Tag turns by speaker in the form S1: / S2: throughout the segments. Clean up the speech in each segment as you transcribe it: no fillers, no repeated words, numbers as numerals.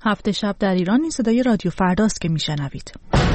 S1: هفته شب در ایران این صدای رادیو فرداست که میشنوید.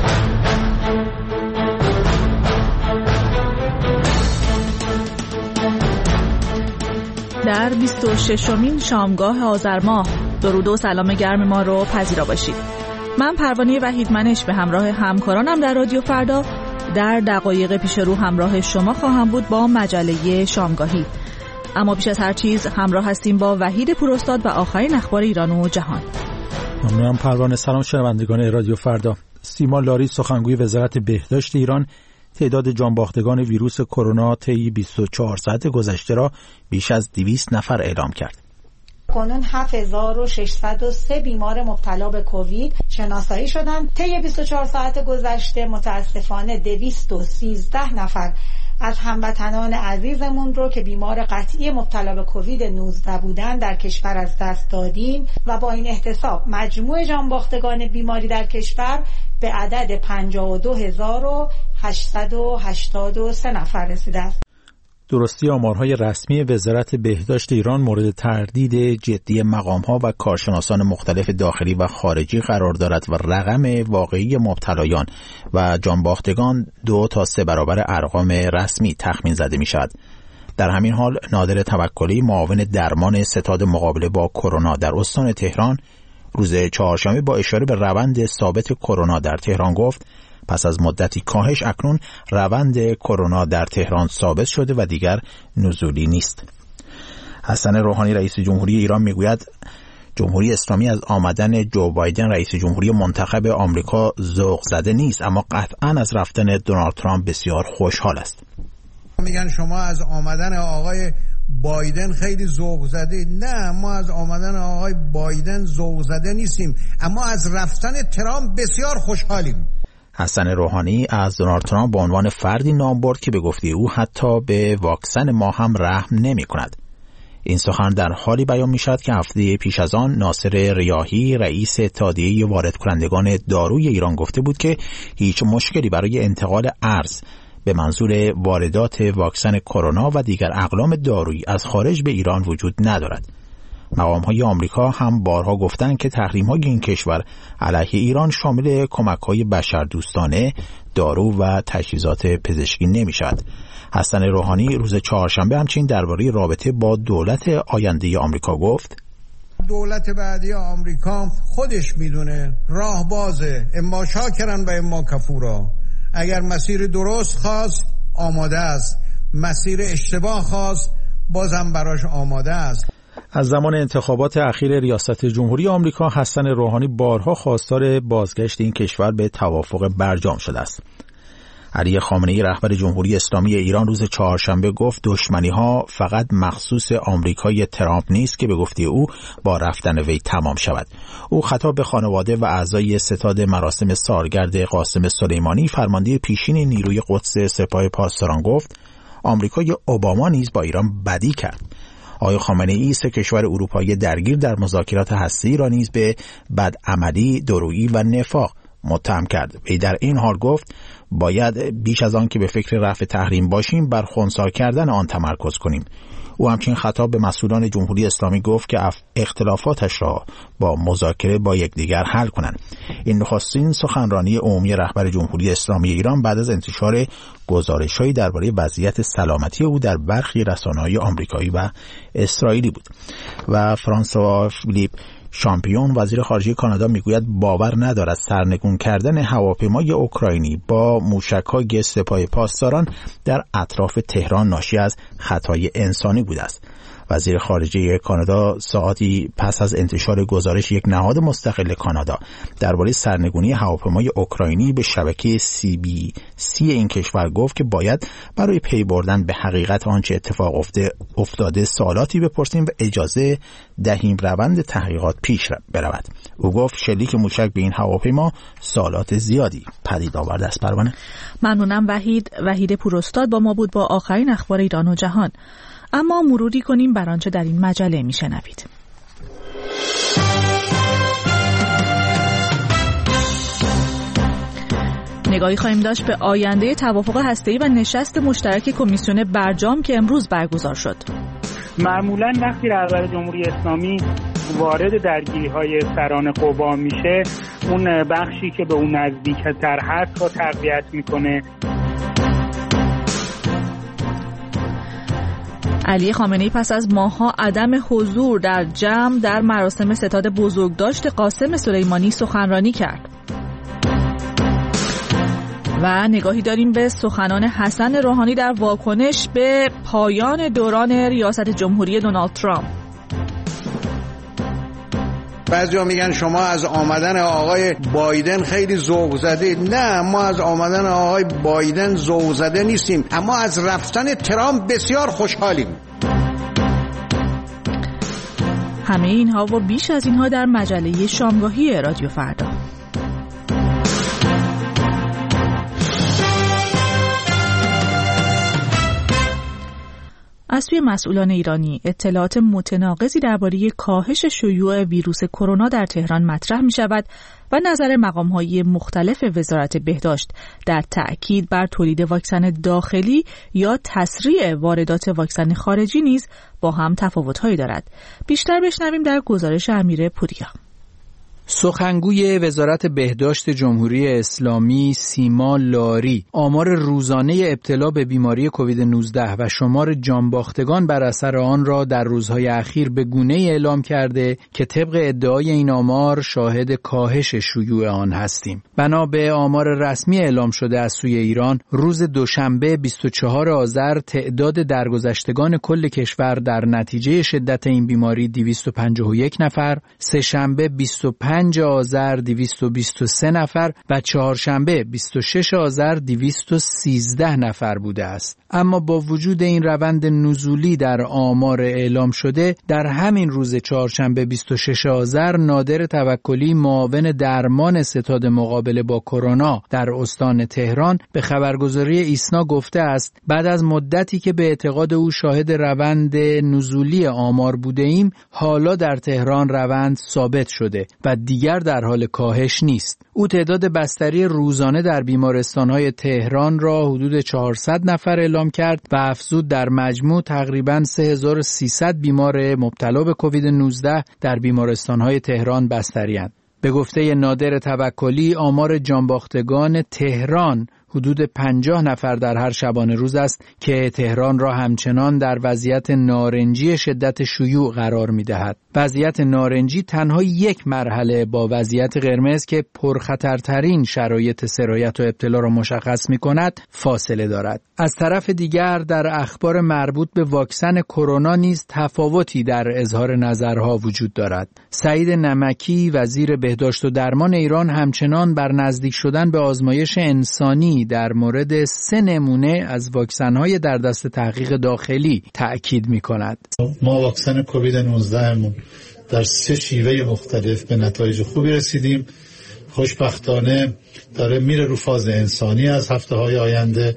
S1: در 26مین شامگاه آذر ماه درود و سلام گرم ما رو پذیرا باشید. من پروانه وحیدمنش به همراه همکارانم در رادیو فردا در دقایق پیش رو همراه شما خواهم بود با مجله شامگاهی. اما بیش از هر چیز همراه هستیم با وحید پوراستاد و آخرین اخبار ایران و جهان.
S2: ممنونم پروانه. سلام شنوندگان رادیو فردا. سیما لاری سخنگوی وزارت بهداشت ایران تعداد جانباختگان ویروس کرونا طی 24 ساعت گذشته را بیش از 200 نفر اعلام کرد.
S3: کنون 7603 بیمار مبتلا به کووید شناسایی شدند. طی 24 ساعت گذشته متاسفانه 213 نفر از هموطنان عزیزمون رو که بیمار قطعی مبتلا به کووید 19 بودن در کشور از دست دادیم و با این احتساب مجموع جانباختگان بیماری در کشور به عدد 52883 نفر رسیده است.
S2: درستی آمارهای رسمی وزارت بهداشت ایران مورد تردید جدی مقام‌ها و کارشناسان مختلف داخلی و خارجی قرار دارد و رقم واقعی مبتلایان و جانباختگان 2 تا 3 برابر ارقام رسمی تخمین زده می‌شود. در همین حال نادر توکلی معاون درمان ستاد مقابله با کرونا در استان تهران روز چهارشنبه با اشاره به روند ثابت کرونا در تهران گفت پس از مدتی کاهش اکنون روند کرونا در تهران ثابت شده و دیگر نزولی نیست. حسن روحانی رئیس جمهوری ایران میگوید جمهوری اسلامی از آمدن جو بایدن رئیس جمهوری منتخب آمریکا ذوق زده نیست، اما قطعاً از رفتن دونالد ترامپ بسیار خوشحال است.
S4: میگن شما از آمدن آقای بایدن خیلی ذوق زده. نه، ما از آمدن آقای بایدن ذوق زده نیستیم، اما از رفتن ترامپ بسیار خوشحالیم.
S2: حسن روحانی از دونالد ترامپ به عنوان فردی نام برد که به گفته او حتی به واکسن ما هم رحم نمی کند. این سخن در حالی بیان می شود که هفته پیش از آن ناصر ریاحی رئیس اتحادیه وارد کنندگان داروی ایران گفته بود که هیچ مشکلی برای انتقال ارز به منظور واردات واکسن کرونا و دیگر اقلام دارویی از خارج به ایران وجود ندارد. مقام‌های آمریکا هم بارها گفتند که تحریم‌های این کشور علیه ایران شامل کمک‌های بشردوستانه، دارو و تجهیزات پزشکی نمی‌شود. حسن روحانی روز چهارشنبه همچنین درباره رابطه با دولت آینده آمریکا گفت
S4: دولت بعدی آمریکا خودش میدونه راه بازه، اما شاکرن و اما کفورا. اگر مسیر درست خواست آماده است، مسیر اشتباه خواست بازم براش آماده است.
S2: از زمان انتخابات اخیر ریاست جمهوری آمریکا حسن روحانی بارها خواستار بازگشت این کشور به توافق برجام شده است. علی خامنه‌ای رهبر جمهوری اسلامی ایران روز چهارشنبه گفت دشمنی‌ها فقط مخصوص آمریکای ترامپ نیست که به گفته او با رفتن وی تمام شود. او خطاب به خانواده و اعضای ستاد مراسم سالگرد قاسم سلیمانی فرمانده پیشین نیروی قدس سپاه پاسداران گفت آمریکای اوباما نیز با ایران بدی کرد. آقای خامنه‌ای 3 کشور اروپایی درگیر در مذاکرات هسته‌ای را نیز به بدعملی، دورویی و نفاق متهم کرد. وی در این حال گفت باید بیش از آن که به فکر رفع تحریم باشیم بر خنثی کردن آن تمرکز کنیم. او همچنین خطاب به مسئولان جمهوری اسلامی گفت که اختلافاتش را با مذاکره با یکدیگر حل کنند. این نخستین سخنرانی عمومی رهبر جمهوری اسلامی ایران بعد از انتشار گزارش‌هایی درباره وضعیت سلامتی او در برخی رسانه‌های آمریکایی و اسرائیلی بود. و فرانسوا فیلیپ شامپیون وزیر خارجه کانادا میگوید باور ندارد سرنگون کردن هواپیمای اوکراینی با موشک‌های سپاه پاسداران در اطراف تهران ناشی از خطای انسانی بوده است. وزیر خارجه کانادا ساعاتی پس از انتشار گزارش یک نهاد مستقل کانادا درباره سرنگونی هواپیمای اوکراینی به شبکه CBC این کشور گفت که باید برای پی بردن به حقیقت آنچه اتفاق افتاده سوالاتی بپرسیم و اجازه دهیم روند تحقیقات پیش برود. او گفت شلیک موشک به این هواپیما سوالات زیادی پدید آورده است. پروانه.
S1: ممنونم وحید پوراستاد با ما بود با آخرین اخبار ایران و جهان. اما مروری کنیم بر آنچه در این مجله میشنوید. نگاهی خواهیم داشت به آینده توافق هسته‌ای و نشست مشترک کمیسیون برجام که امروز برگزار شد.
S5: معمولاً وقتی رهبر جمهوری اسلامی وارد درگیری‌های سران قوا میشه، اون بخشی که به اون نزدیک‌تر هست رو تقویت میکنه.
S1: علی خامنه‌ای پس از ماه‌ها عدم حضور در جمع در مراسم ستاد بزرگداشت قاسم سلیمانی سخنرانی کرد. و نگاهی داریم به سخنان حسن روحانی در واکنش به پایان دوران ریاست جمهوری دونالد ترامپ.
S4: بعضیا میگن شما از آمدن آقای بایدن خیلی ذوق زده. نه، ما از آمدن آقای بایدن ذوق زده نیستیم، اما از رفتن ترامپ بسیار خوشحالیم.
S1: همه اینها و بیش از اینها در مجله شامگاهی رادیو فردا. از سوی مسئولان ایرانی اطلاعات متناقضی درباره کاهش شیوع ویروس کرونا در تهران مطرح می شود و نظر مقام‌های مختلف وزارت بهداشت در تأکید بر تولید واکسن داخلی یا تسریع واردات واکسن خارجی نیز با هم تفاوت‌هایی دارد. بیشتر بشنویم در گزارش امیر پوریا.
S6: سخنگوی وزارت بهداشت جمهوری اسلامی سیما لاری آمار روزانه ابتلا به بیماری کووید 19 و شمار جانباختگان بر اثر آن را در روزهای اخیر به گونه‌ای اعلام کرده که طبق ادعای این آمار شاهد کاهش شیوع آن هستیم. بنا به آمار رسمی اعلام شده از سوی ایران، روز دوشنبه 24 آذر تعداد درگذشتگان کل کشور در نتیجه شدت این بیماری 251 نفر، سه‌شنبه 25 آذر 223 نفر و چهارشنبه 26 آذر 213 نفر بوده است. اما با وجود این روند نزولی در آمار اعلام شده، در همین روز چهارشنبه 26 آذر نادر توکلی معاون درمان ستاد مقابله با کرونا در استان تهران به خبرگزاری ایسنا گفته است بعد از مدتی که به اعتقاد او شاهد روند نزولی آمار بوده ایم، حالا در تهران روند ثابت شده و دیگر در حال کاهش نیست. او تعداد بستری روزانه در بیمارستان‌های تهران را حدود 400 نفر اعلام کرد و افزود در مجموع تقریباً 3300 بیمار مبتلا به کووید 19 در بیمارستان‌های تهران بستری‌اند. به گفته نادر توکلی آمار جانباختگان تهران حدود 50 نفر در هر شبانه روز است که تهران را همچنان در وضعیت نارنجی شدت شیوع قرار می‌دهد. وضعیت نارنجی تنها یک مرحله با وضعیت قرمز که پرخطرترین شرایط سرایت و ابتلا را مشخص می‌کند فاصله دارد. از طرف دیگر در اخبار مربوط به واکسن کرونا نیز تفاوتی در اظهار نظرها وجود دارد. سعید نمکی وزیر بهداشت و درمان ایران همچنان بر نزدیک شدن به آزمایش انسانی در مورد 3 نمونه از واکسن‌های در دست تحقیق داخلی تأکید می‌کند.
S7: ما واکسن کووید 19 مون در 3 شیوه مختلف به نتایج خوبی رسیدیم. خوشبختانه داره میره رو فاز انسانی از هفته‌های آینده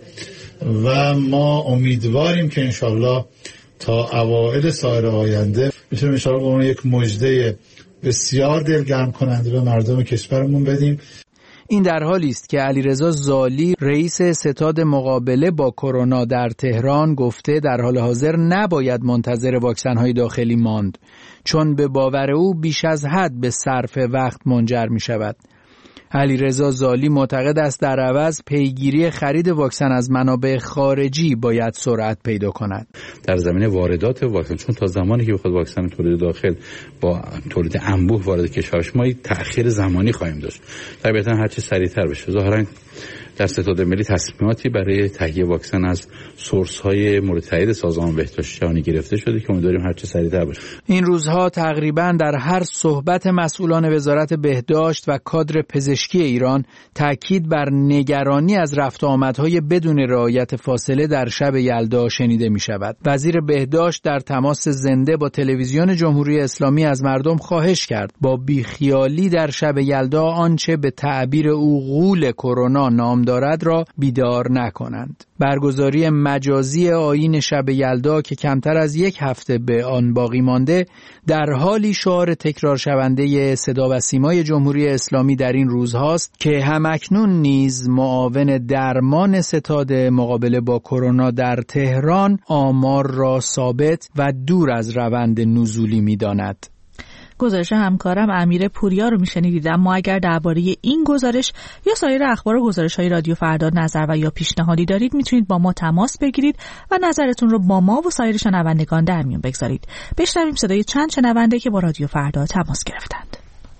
S7: و ما امیدواریم که انشالله تا اوایل سال آینده میتونیم انشالله به اون یک مژده بسیار دلگرم کننده به مردم کشورمون بدیم.
S6: این در حالی است که علیرضا زالی رئیس ستاد مقابله با کرونا در تهران گفته در حال حاضر نباید منتظر واکسن‌های داخلی ماند، چون به باور او بیش از حد به صرف وقت منجر می شود. علیرضا زالی معتقد است در عوض پیگیری خرید واکسن از منابع خارجی باید سرعت پیدا کند.
S8: در زمینه واردات واکسن، چون تا زمانی که بخواد واکسن تولید داخل با تولید انبوه وارد کشورش ما تأخیر زمانی خواهیم داشت. طبیعتا هر چه سریعتر بشه. ظاهرا در ستاد ملی تصمیماتی برای تهیه واکسن از سورس‌های مورد تایید سازمان بهداشت جهانی گرفته شده که امیدواریم هر چه سریعتر بشه.
S6: این روزها تقریباً در هر صحبت مسئولان وزارت بهداشت و کادر پزشکی ایران تاکید بر نگرانی از رفت و آمدهای بدون رعایت فاصله در شب یلدا شنیده می شود. وزیر بهداشت در تماس زنده با تلویزیون جمهوری اسلامی از مردم خواهش کرد با بیخیالی در شب یلدا آنچه به تعبیر او غول کرونا نام دارد را بیدار نکنند. برگزاری مجازی آیین شب یلدا که کمتر از 1 هفته به آن باقی مانده در حالی شعار تکرار شونده صدا و سیمای جمهوری اسلامی در این روزهاست که همکنون نیز معاون درمان ستاد مقابله با کرونا در تهران آمار را ثابت و دور از روند نزولی می‌داند.
S1: گزارش همکارم امیر پوریا رو میشنیدید. اما اگر درباره این گزارش یا سایر اخبار و گزارش‌های رادیو فردا نظر و یا پیشنهادی دارید میتونید با ما تماس بگیرید و نظرتون رو با ما و سایر شنوندگان در میون بگذارید. بشنویم صدای چند شنونده که با رادیو فردا تماس گرفتند.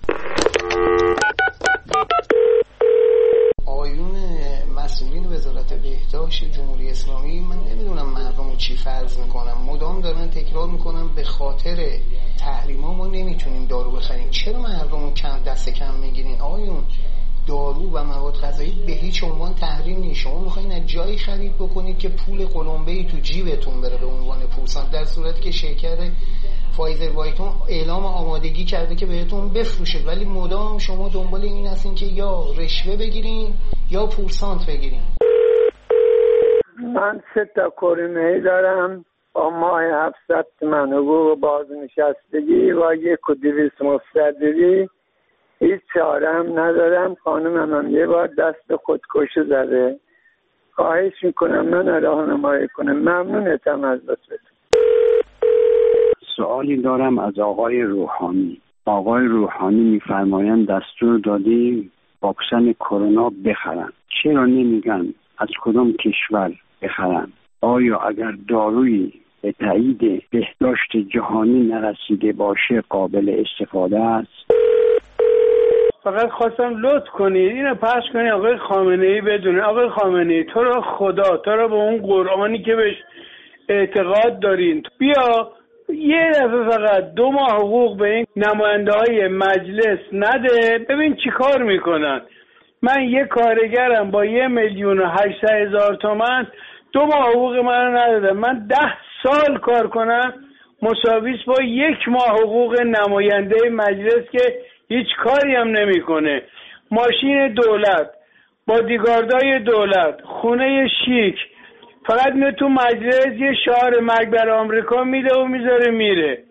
S9: آقایون مسئولین وزارت بهداشت جمهوری اسلامی، من نمیدونم مردم رو چی فرض میکنم، مدام دارن تکرار میکنم به خاطر تحریما ما نمیتونیم دارو بخریم. چرا مردم رو دست کم میگیرین؟ آقایون دارو و مواد غذایی به هیچ عنوان تحریم نیست. شما میخواین از جایی خرید بکنید که پول قلمبه‌ای تو جیبتون بره به عنوان پورسانت، در صورتی که شرکت فایزر وایتون اعلام آمادگی کرده که بهتون بفروشه، ولی مدام شما دنبال این هستین که یا رشوه بگیرین یا پورسانت بگیرین.
S10: من 3 تا کورونایی دارم با ماه 700 تومن حقوق بازنشستگی و 1200 مستدری. هیچ چاره هم ندارم. خانمم هم یه بار دست خودکشی زده. خواهش میکنم من راهنمایی کنم. ممنونتم از لطفتون.
S11: سوالی دارم از آقای روحانی. آقای روحانی میفرمایند دستور دادی واکسن کرونا بخرن. چرا نمیگن از کدام کشور بخرن؟ آیا اگر دارویی به تایید بهداشت جهانی نرسیده باشه قابل استفاده است؟
S12: فقط خواستم لطف کنید اینو پخش کنید آقای خامنه‌ای بدونه. آقای خامنه‌ای تو رو خدا، تو رو به اون قرآنی که بهش اعتقاد دارین بیا یه دفعه فقط 2 ماه حقوق به این نماینده‌های مجلس نده، ببین چی کار میکنن. من یه کارگرم با 1,800,000 تومان 2 ماه حقوق منو ندادم. من 10 سال کار کنم مساویس با 1 ماه حقوق نماینده مجلس که هیچ کاری هم نمیکنه. ماشین دولت، بادیگاردای دولت، خونه شیک، فقط میره تو مجلس یه شعار مرگ بر آمریکا میده و میذاره میره.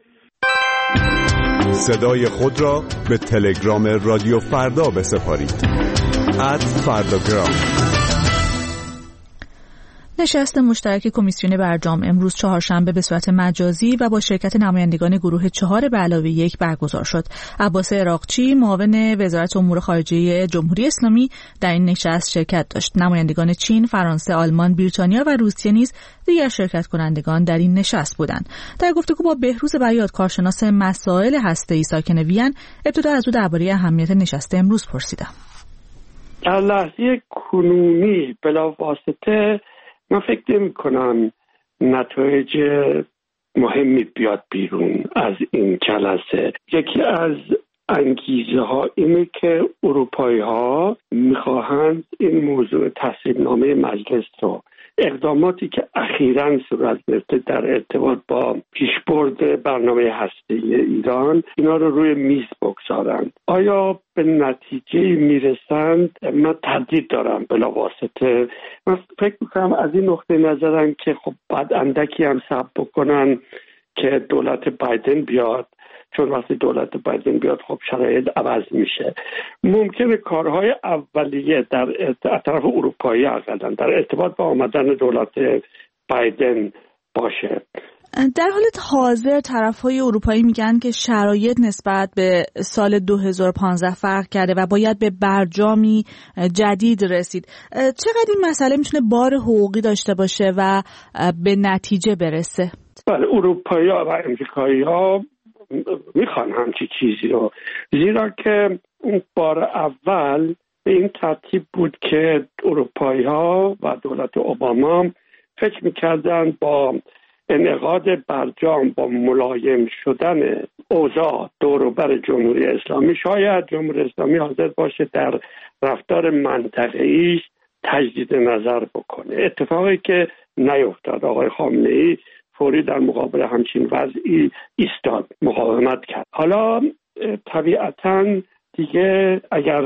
S13: صدای خود را به تلگرام رادیو فردا بسپارید. @فرداگرام.
S1: نشست مشترک کمیسیون برجام امروز چهارشنبه به صورت مجازی و با شرکت نمایندگان گروه 4+1 برگزار شد. عباس عراقچی معاون وزارت امور خارجه جمهوری اسلامی در این نشست شرکت داشت. نمایندگان چین، فرانسه، آلمان، بریتانیا و روسیه نیز دیگر شرکت کنندگان در این نشست بودند. در گفتگو با بهروز بیات کارشناس مسائل هسته‌ای ساکن وین، ابتدا از او درباره اهمیت نشست امروز پرسیدم.
S14: در لحظه کنونی بلاواسطه من فکر نمی کنم نتایج مهمی بیاد بیرون از این جلسه. یکی از انگیزه ها اینه که اروپایی ها میخواهند این موضوع تصویبنامه مجلس رو، اقداماتی که اخیراً صورت گرفته در ارتباط با پیشبرد برنامه هسته‌ای ایران، اینا رو روی میز بگذارند. آیا به نتیجه میرسند؟ من تردید دارم بلاواسطه. من فکر میکنم از این نقطه نظرم که خب بعد اندکی هم صبر بکنن که دولت بایدن بیاد، چون وقتی دولت بایدن بیاد خب شرایط عوض میشه. ممکنه کارهای اولیه در طرف اروپایی اقلا در ارتباط با آمدن دولت بایدن باشه.
S1: در حال حاضر طرفهای اروپایی میگن که شرایط نسبت به سال 2015 فرق کرده و باید به برجامی جدید رسید. چقدر این مسئله میتونه بار حقوقی داشته باشه و به نتیجه برسه؟
S14: بله، اروپایی‌ها و امریکایی‌ها میخوان همچی چیزی رو، زیرا که اون بار اول به این ترتیب بود که اروپایی‌ها و دولت اوباما فکر میکردن با انعقاد برجام، با ملایم شدن اوضاع دور و بر جمهوری اسلامی، شاید جمهوری اسلامی حاضر باشه در رفتار منطقه‌ایش تجدید نظر بکنه. اتفاقی که نیفتاد. آقای خامنه‌ای فوری در مقابل همچین وضعی ایستاد، مقاومت کرد. حالا طبیعتاً دیگه اگر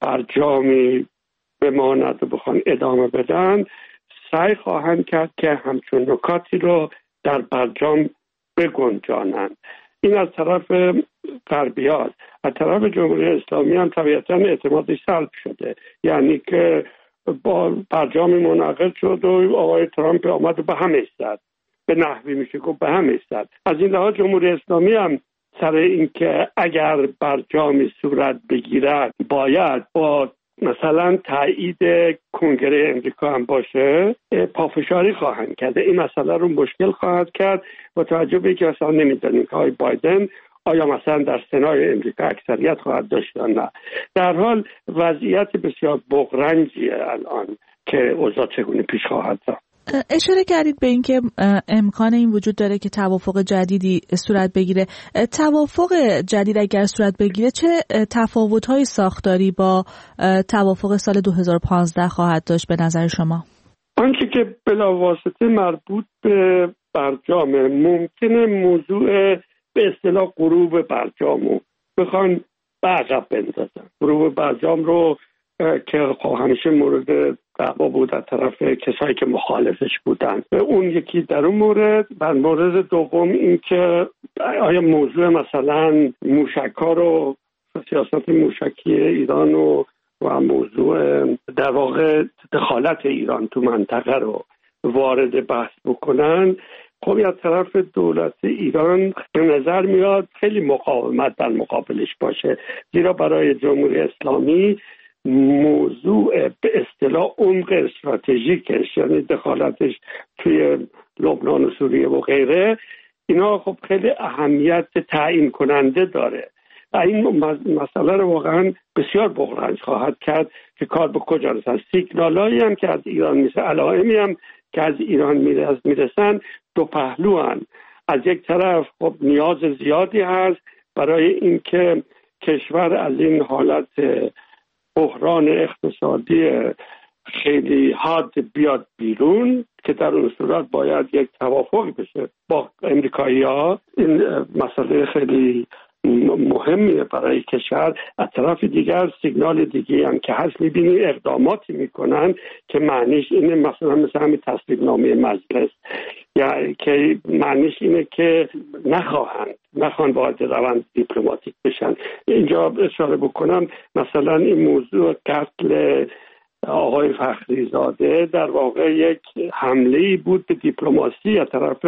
S14: برجامی بماند و بخوان ادامه بدن، سعی خواهند کرد که همچون نکاتی رو در برجام بگنجانند. این از طرف غربی‌ها. از طرف جمهوری اسلامی هم طبیعتاً اعتمادش سلب شده، یعنی که با برجامی منعقد شد و آقای ترامپ آمد و به هم ایستاد. به نحوی میشه گفت به هم ایستاد. از این لحاظ جمهوری اسلامی هم سر اینکه اگر برجامی صورت بگیرد باید با مثلا تایید کنگره امریکا هم باشه پافشاری خواهند کرد. این مسئله رو مشکل خواهد کرد با توجه به اینکه مثلا نمیدونیم که آقای بایدن آیا مثلا در سنای امریکا اکثریت خواهد داشت یا نه. در حال وضعیت بسیار بغرنجیه الان که اوضاع چگونه پیش خواهد رفت.
S1: اشاره کردید به اینکه امکان این وجود داره که توافق جدیدی صورت بگیره. توافق جدید اگر صورت بگیره چه تفاوت‌های ساختاری با توافق سال 2015 خواهد داشت به نظر شما؟
S14: آنچه که بلاواسطه مربوط به برجام، ممکنه موضوع به اصطلاح غروب برجامو بخوان به عقب بندازن. غروب برجام رو که همیشه مورد دعوا بود از طرف کسایی که مخالفش بودن. اون یکی در اون مورد. و مورد دوم این که آیا موضوع مثلا موشک‌ها رو، سیاست موشکی ایران و موضوع در واقع دخالت ایران تو منطقه رو وارد بحث بکنن، خب از طرف دولت ایران به نظر میاد خیلی مقاومت در مقابلش باشه، زیرا برای جمهوری اسلامی موضوع به اصطلاح عمق استراتژیکش، یعنی دخالتش توی لبنان و سوریه و غیره، اینا خب خیلی اهمیت تعیین کننده داره. این مسئله رو واقعا بسیار بغرنج خواهد کرد که کار به کجا رسد. سیگنالایی هم که از ایران میشه، علائمی هم که از ایران میرسن دو پهلوان. از یک طرف خب نیاز زیادی هست برای اینکه کشور از این حالت بحران اقتصادی خیلی حاد بیاد بیرون، که در اون صورت باید یک توافق بشه با امریکایی‌ها. این مسئله خیلی مهمیه برای کشور. از طرف دیگر سیگنال دیگه هم که هست، می‌بینی اقداماتی میکنن که معنیش اینه، مثلا مثل همین تصویب‌نامه مجلس، یا که معنیش اینه که نخواهن وارد روند دیپلماتیک بشن. اینجا اشاره بکنم مثلا این موضوع قتل آقای فخریزاده در واقع یک حمله‌ای بود به دیپلماسی از طرف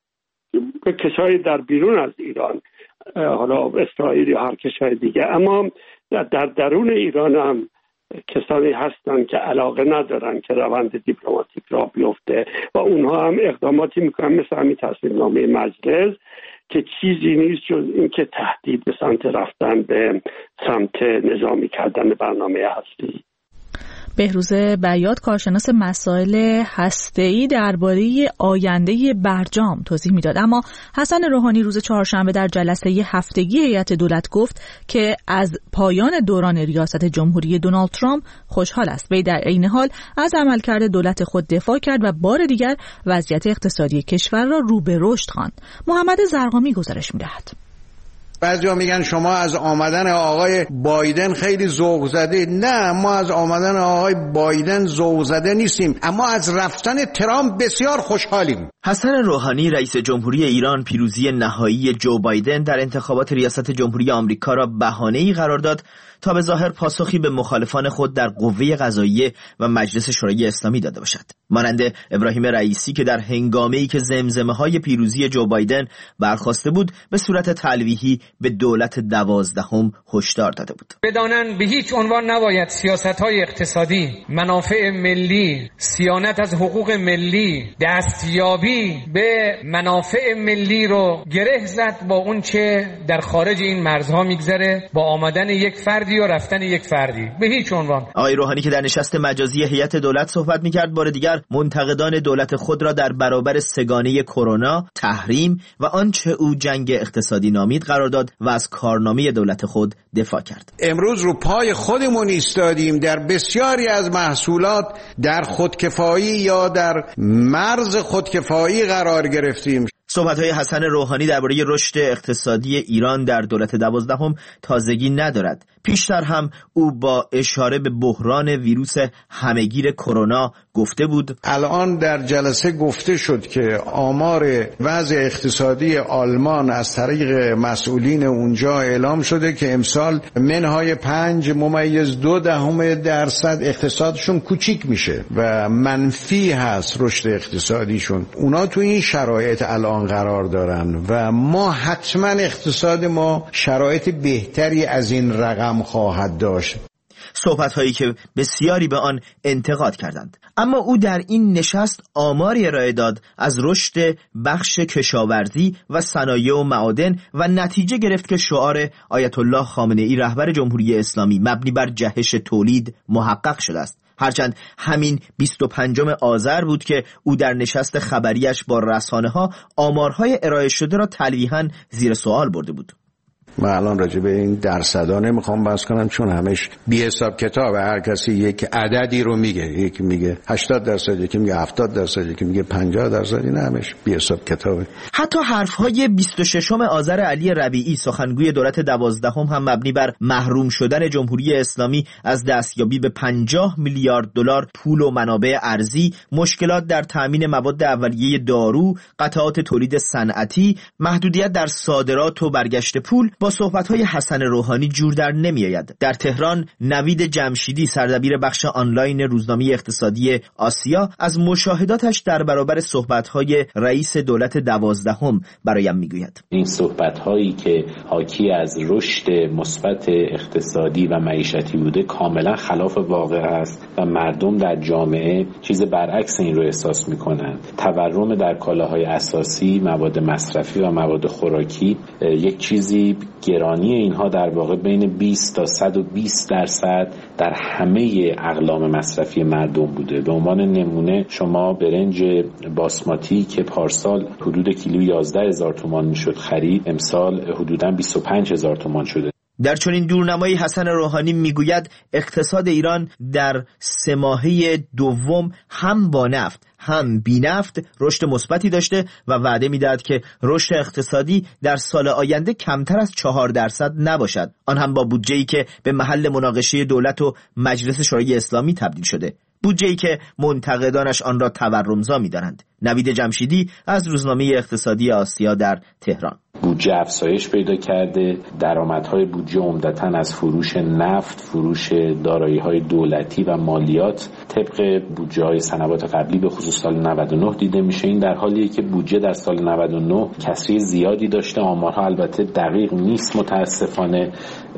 S14: کشوری در بیرون از ایران، حالا اسرائیل یا هر کشور دیگه، اما در درون ایران هم کسانی هستن که علاقه ندارن که روند دیپلماتیک را بیفته و اونها هم اقداماتی میکنن مثل همین تصویب‌نامه مجلس که چیزی نیست جز این که تهدید به سمت رفتن به سمت نظامی کردن برنامه هستی.
S1: بهروز بیات، کارشناس مسائل هسته‌ای، درباره آینده برجام توضیح میداد. اما حسن روحانی روز چهارشنبه در جلسه هفتگی هیئت دولت گفت که از پایان دوران ریاست جمهوری دونالد ترامپ خوشحال است. وی در عین حال از عملکرد دولت خود دفاع کرد و بار دیگر وضعیت اقتصادی کشور را رو به رشد خواند. محمد زرقامی گزارش می‌دهد.
S4: بعضیا میگن شما از آمدن آقای بایدن خیلی ذوق زده. نه، ما از آمدن آقای بایدن ذوق زده نیستیم، اما از رفتن ترامپ بسیار خوشحالیم.
S15: حسن روحانی رئیس جمهوری ایران پیروزی نهایی جو بایدن در انتخابات ریاست جمهوری آمریکا را بهانه‌ای قرار داد تا به ظاهر پاسخی به مخالفان خود در قوه قضاییه و مجلس شورای اسلامی داده باشد. مانند ابراهیم رئیسی که در هنگامه‌ای که زمزمه‌های پیروزی جو بایدن برخاسته بود به صورت تلویحی به دولت 12 هشدار داده بود.
S16: بدانند به هیچ عنوان نباید سیاست‌های اقتصادی، منافع ملی، صیانت از حقوق ملی، دستیابی به منافع ملی رو گره زد با اون چه در خارج این مرزها میگذره، با آمدن یک فردی و رفتن یک فردی. به هیچ عنوان.
S15: آقای روحانی که در نشست مجازی هیئت دولت صحبت می‌کرد، بار دیگر منتقدان دولت خود را در برابر سگانه کرونا، تحریم و آنچه او جنگ اقتصادی نامید قرار داد و از کارنامه دولت خود دفاع کرد.
S4: امروز رو پای خودمون ایستادیم، در بسیاری از محصولات در خودکفایی یا در مرز خودکفایی قرار گرفتیم.
S15: صحبت‌های حسن روحانی درباره رشد اقتصادی ایران در دولت 12 تازگی ندارد. پیشتر هم او با اشاره به بحران ویروس همهگیر کرونا گفته بود
S4: الان در جلسه گفته شد که آمار وضع اقتصادی آلمان از طریق مسئولین اونجا اعلام شده که امسال منهای 5.2% اقتصادشون کوچیک میشه و منفی هست رشد اقتصادیشون. اونا تو این شرایط الان قرار دارن و ما حتما اقتصاد ما شرایط بهتری از این رقم خواهد داشت.
S15: صحبت‌هایی که بسیاری به آن انتقاد کردند. اما او در این نشست آماری ارائه داد از رشد بخش کشاورزی و صنایع و معادن و نتیجه گرفت که شعار آیت الله خامنه‌ای رهبر جمهوری اسلامی مبنی بر جهش تولید محقق شده است. هرچند همین 25 آذر بود که او در نشست خبریش با رسانه‌ها آمارهای ارائه شده را تلویحاً زیر سوال برده بود.
S4: من الان راجع به این درصدا نمیخوام بحث کنم چون همش بی حساب کتاب، هر کسی یک عددی رو میگه، یکی میگه 80%، یکی میگه 70%، یکی میگه 50%، این همش بی حساب کتابه.
S15: حتی حرفهای 26 آذر علی ربیعی سخنگوی دولت 12 هم مبنی بر محروم شدن جمهوری اسلامی از دستیابی به 50 میلیارد دلار پول و منابع ارزی، مشکلات در تامین مواد اولیه دارو، قطعات تولید صنعتی، محدودیت در صادرات و برگشت پول با صحبت‌های حسن روحانی جور در نمی‌آید. در تهران نوید جمشیدی سردبیر بخش آنلاین روزنامه اقتصادی آسیا از مشاهداتش در برابر صحبت‌های رئیس دولت 12 برایم می‌گوید.
S17: این صحبت‌هایی که حاکی از رشد مثبت اقتصادی و معیشتی بوده کاملا خلاف واقع است و مردم در جامعه چیز برعکس این رو احساس می‌کنند. تورم در کالاهای اساسی، مواد مصرفی و مواد خوراکی یک چیزی گرانی اینها در واقع بین 20 تا 120% در همه اقلام مصرفی مردم بوده. به عنوان نمونه شما برنج باسماتی که پارسال حدود کیلو 11,000 تومان میشد خرید، امسال حدوداً 25,000 تومان شده.
S15: در چنین دورنمایی حسن روحانی میگوید اقتصاد ایران در 3 ماهه دوم هم با نفت هم بی نفت رشد مثبتی داشته و وعده میدهد که رشد اقتصادی در سال آینده کمتر از 4% نباشد، آن هم با بودجه‌ای که به محل مناقشه دولت و مجلس شورای اسلامی تبدیل شده، بودجه‌ای که منتقدانش آن را تورمزا می‌دانند. نوید جمشیدی از روزنامه اقتصادی آسیا در تهران.
S17: بودجه افزایش پیدا کرده، درآمدهای بودجه عمدتاً از فروش نفت، فروش دارایی‌های دولتی و مالیات طبق بودجه‌های سنوات قبلی به خصوص سال 99 دیده میشه. این در حالیه که بودجه در سال 99 کسری زیادی داشته. آمارها البته دقیق نیست متاسفانه.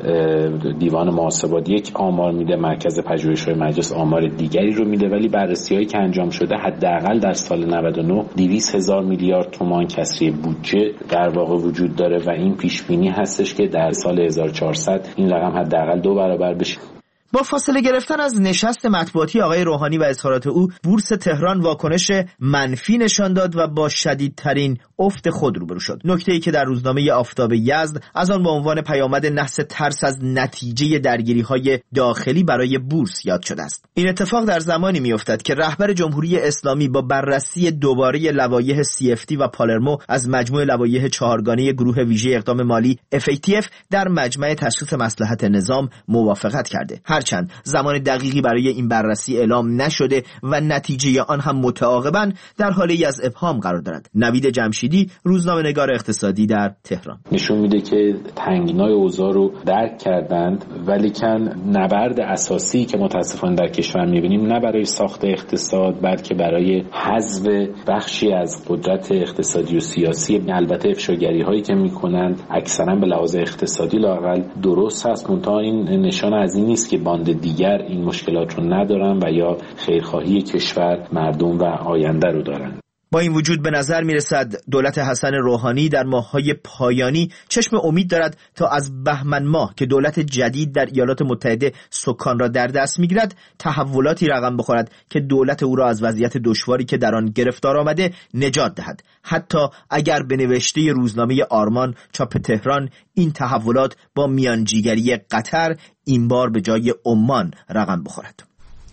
S17: دیوان محاسبات یک آمار میده، مرکز پژوهش‌های مجلس آمار دیگری رو میده، ولی بررسی‌هایی که انجام شده حداقل در سال 99 200,000 میلیارد تومان کسری بودجه در واقع وجود داره و این پیش بینی هستش که در سال 1400 این رقم حداقل 2 برابر بشه.
S15: با فاصله گرفتن از نشست مطبوعاتی آقای روحانی و اظهارات او، بورس تهران واکنش منفی نشان داد و با شدیدترین افت خود روبرو شد. نکته‌ای که در روزنامه آفتاب یزد از آن به عنوان پیامد نحس ترس از نتیجه درگیری‌های داخلی برای بورس یاد شده است. این اتفاق در زمانی می‌افتد که رهبر جمهوری اسلامی با بررسی دوباره لوایح CFT و پالرمو از مجموع لوایح 4گانه گروه ویژه اقدام مالی FATF در مجمع تشخیص مصلحت نظام موافقت کرده. هرچند زمان دقیقی برای این بررسی اعلام نشده و نتیجه آن هم متعاقباً در حالی از ابهام قرار دارد. نوید جمشیدی، روزنامه‌نگار اقتصادی در تهران،
S17: نشون میده که تنگنای اوضاع رو درک کردند، ولیکن نبرد اساسی که متاسفانه در کشور میبینیم نه برای ساخت اقتصاد بلکه برای حذف بخشی از قدرت اقتصادی و سیاسی. البته افشاگری هایی که میکنند اکثرا به لحاظ اقتصادی لااقل درست هست، منتها این نشان از این نیست که باند دیگر این مشکلات رو ندارن و یا خیرخواهی کشور، مردم و آینده رو دارن.
S15: با این وجود به نظر می رسد دولت حسن روحانی در ماه‌های پایانی چشم امید دارد تا از بهمن ماه که دولت جدید در ایالات متحده سکان را در دست می گیرد تحولاتی رقم بخورد که دولت او را از وضعیت دشواری که در آن گرفتار آمده نجات دهد، حتی اگر به نوشته روزنامه آرمان چاپ تهران این تحولات با میانجیگری قطر این بار به جای عمان رقم بخورد.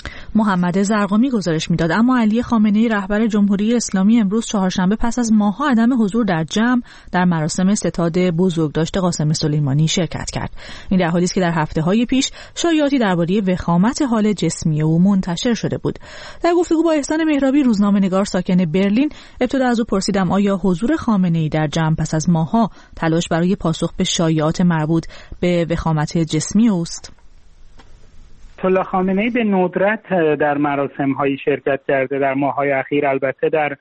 S1: محمد زرقامی گزارش میداد. اما علی خامنه‌ای رهبر جمهوری اسلامی امروز چهارشنبه پس از ماه‌ها عدم حضور در جمع در مراسم ستاد بزرگداشت قاسم سلیمانی شرکت کرد. این در حالی است که در هفته‌های پیش شایعاتی درباره وخامت حال جسمی او منتشر شده بود. در گفتگو با احسان مهرابی، روزنامه‌نگار ساکن برلین، ابتدا از او پرسیدم آیا حضور خامنه‌ای در جمع پس از ماه‌ها تلاش برای پاسخ به شایعات مربوط به وخامت جسمی اوست؟
S5: آیت الله خامنه‌ای به ندرت در مراسم‌هایی شرکت کرده در ماه‌های اخیر. البته در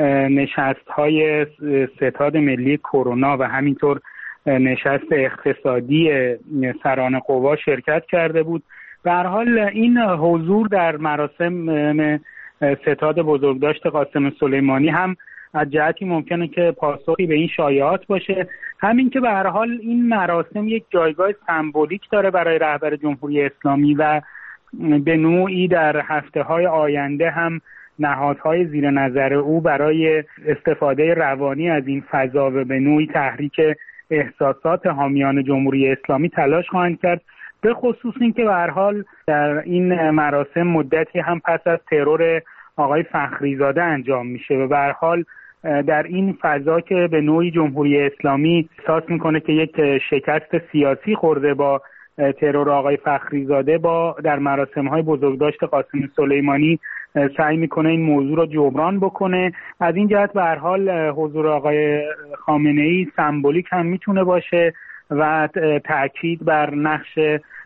S5: نشست‌های ستاد ملی کرونا و همینطور نشست اقتصادی سران قوا شرکت کرده بود. به هر حال این حضور در مراسم ستاد بزرگداشت قاسم سلیمانی هم از جهتی ممکنه که پاسخی به این شایعات باشه، همین که به هر حال این مراسم یک جایگاه سمبولیک داره برای رهبر جمهوری اسلامی و به نوعی در هفته‌های آینده هم نهادهای زیر نظر او برای استفاده روانی از این فضا و به نوعی تحریک احساسات حامیان جمهوری اسلامی تلاش خواهند کرد، به خصوص این که به هر حال در این مراسم مدتی هم پس از ترور آقای فخریزاده انجام میشه و به هر حال در این فضا که به نوعی جمهوری اسلامی احساس میکنه که یک شکست سیاسی خورده با ترور آقای فخریزاده، با در مراسم‌های بزرگداشت قاسم سلیمانی سعی میکنه این موضوع رو جبران بکنه. از این جهت به هر حال حضور آقای خامنه‌ای سمبولیک هم میتونه باشه و تأکید بر نقش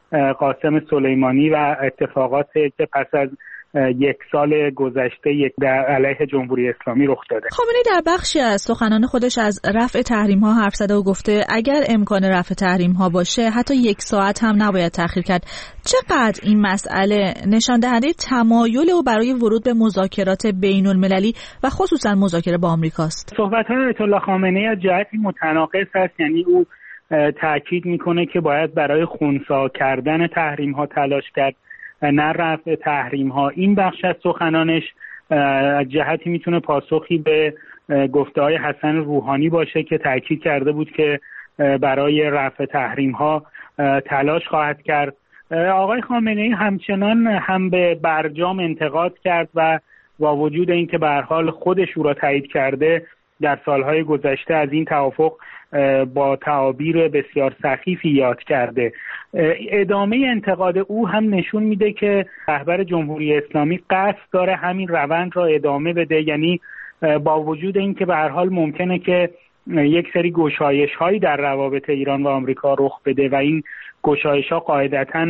S5: قاسم سلیمانی و اتفاقاتی که پس از یک سال گذشته در علیه جمهوری اسلامی رخ داده.
S1: خامنه‌ای در بخشی از سخنان خودش از رفع تحریم‌ها حرف زده و گفته اگر امکان رفع تحریم‌ها باشه حتی یک ساعت هم نباید تأخیر کرد. چقدر این مسئله نشان دهنده تمایل او برای ورود به مذاکرات بین‌المللی و خصوصا مذاکره با آمریکاست؟
S5: صحبت‌های آیت الله خامنه‌ای از جهتی متناقض است. یعنی او تأکید میکنه که باید برای خنثی کردن تحریم‌ها تلاش کرد، نه رفع تحریم‌ها. این بخش از سخنانش از جهتی میتونه پاسخی به گفته‌های حسن روحانی باشه که تأکید کرده بود که برای رفع تحریم‌ها تلاش خواهد کرد. آقای خامنه‌ای همچنان هم به برجام انتقاد کرد و با وجود اینکه به هر حال خودش او را تایید کرده، در سالهای گذشته از این توافق با تعابیر بسیار سخیفی یاد کرده. ادامه انتقاد او هم نشون میده که رهبر جمهوری اسلامی قصد داره همین روند را ادامه بده. یعنی با وجود اینکه به هر حال ممکنه که یک سری گشایش‌هایی در روابط ایران و آمریکا رخ بده و این گشایش‌ها قاعدتاً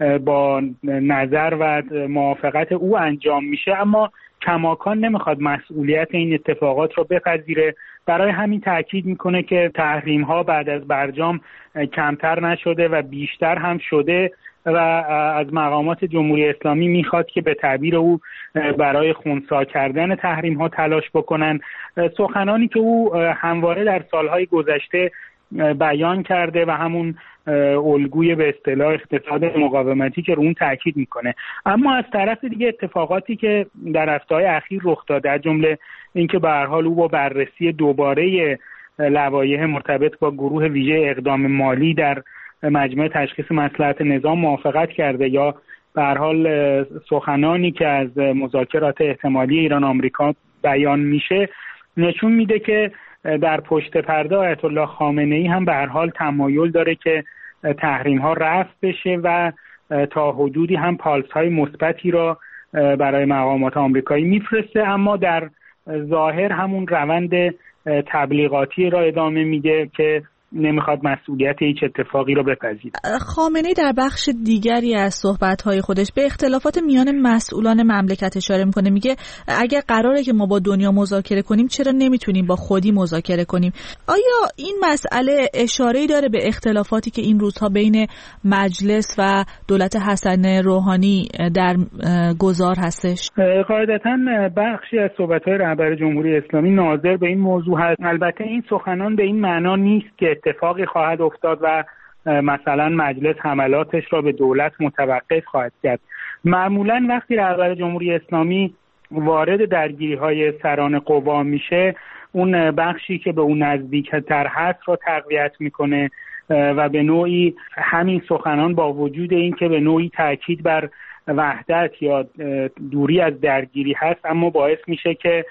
S5: با نظر و موافقت او انجام میشه، اما کماکان نمیخواد مسئولیت این اتفاقات رو بپذیره. برای همین تأکید میکنه که تحریم‌ها بعد از برجام کمتر نشده و بیشتر هم شده و از مقامات جمهوری اسلامی میخواد که به تعبیر او برای خنثی کردن تحریم‌ها تلاش بکنن. سخنانی که او همواره در سالهای گذشته بیان کرده و همون الگوی به اصطلاح اقتصاد مقاومتی که رو اون تاکید میکنه. اما از طرف دیگه اتفاقاتی که در هفته‌های اخیر رخ داده، از جمله اینکه به هر حال او با بررسی دوباره لوایح مرتبط با گروه ویژه اقدام مالی در مجمع تشخیص مصلحت نظام موافقت کرده، یا به هر حال سخنانی که از مذاکرات احتمالی ایران آمریکا بیان میشه، نشون میده که در پشت پرده آیت الله خامنه‌ای هم به هر حال تمایل داره که تحریم ها رفع بشه و تا حدودی هم پالس های مثبتی را برای مقامات آمریکایی میفرسته، اما در ظاهر همون روند تبلیغاتی را ادامه میده که نمیخواد مسئولیت هیچ اتفاقی رو بپذیره.
S1: خامنه‌ای در بخش دیگری از صحبت‌های خودش به اختلافات میان مسئولان مملکت اشاره میکنه. میگه اگر قراره که ما با دنیا مذاکره کنیم چرا نمیتونیم با خودی مذاکره کنیم؟ آیا این مسئله اشاره‌ای داره به اختلافاتی که این روزها بین مجلس و دولت حسن روحانی در گذار هستش؟
S5: قاعدتاً بخشی از صحبت‌های رهبر جمهوری اسلامی ناظر به این موضوع هست. البته این سخنان به این معنا نیست که اتفاقی خواهد افتاد و مثلا مجلس حملاتش را به دولت متوقف خواهد کرد. معمولا وقتی رهبر جمهوری اسلامی وارد درگیری‌های سران قوا میشه، اون بخشی که به اون نزدیکتر هست را تقویت میکنه و به نوعی همین سخنان با وجود این که به نوعی تاکید بر وحدت یا دوری از درگیری هست، اما باعث میشه که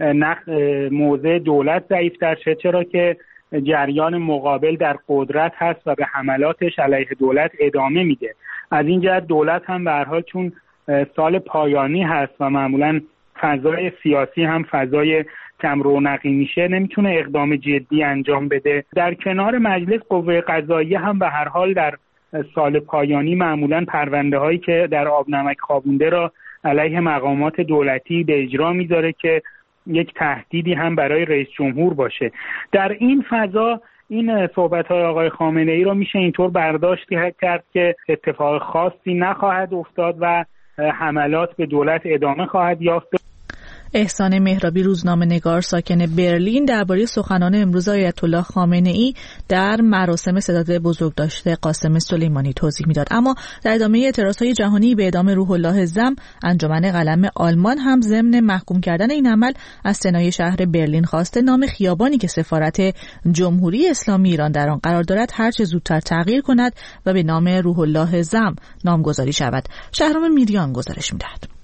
S5: موضع دولت ضعیف‌تر شه، چرا که جریان مقابل در قدرت هست و به حملاتش علیه دولت ادامه میده. از این جهت دولت هم به هر حال چون سال پایانی هست و معمولا فضای سیاسی هم فضای کم رونقی میشه، نمیتونه اقدام جدی انجام بده. در کنار مجلس، قوه قضاییه هم به هر حال در سال پایانی معمولا پرونده هایی که در آب نمک خوابونده را علیه مقامات دولتی به اجرا میذاره که یک تهدیدی هم برای رئیس جمهور باشه. در این فضا این صحبت‌های آقای خامنه‌ای رو میشه اینطور برداشت کرد که اتفاق خاصی نخواهد افتاد و حملات به دولت ادامه خواهد یافت.
S1: احسان مهرابی، روزنامه‌نگار ساکن برلین، درباره سخنان امروز آیت الله خامنه‌ای در مراسم سداد بزرگداشت قاسم سلیمانی توضیح میداد. اما در ادامه اعتراضهای جهانی به اعدام روح الله زم، انجمن قلم آلمان هم ضمن محکوم کردن این عمل از سنای شهر برلین خواسته نام خیابانی که سفارت جمهوری اسلامی ایران در آن قرار دارد هر چه زودتر تغییر کند و به نام روح الله زم نامگذاری شود. شهرام میریان گزارش میدهد.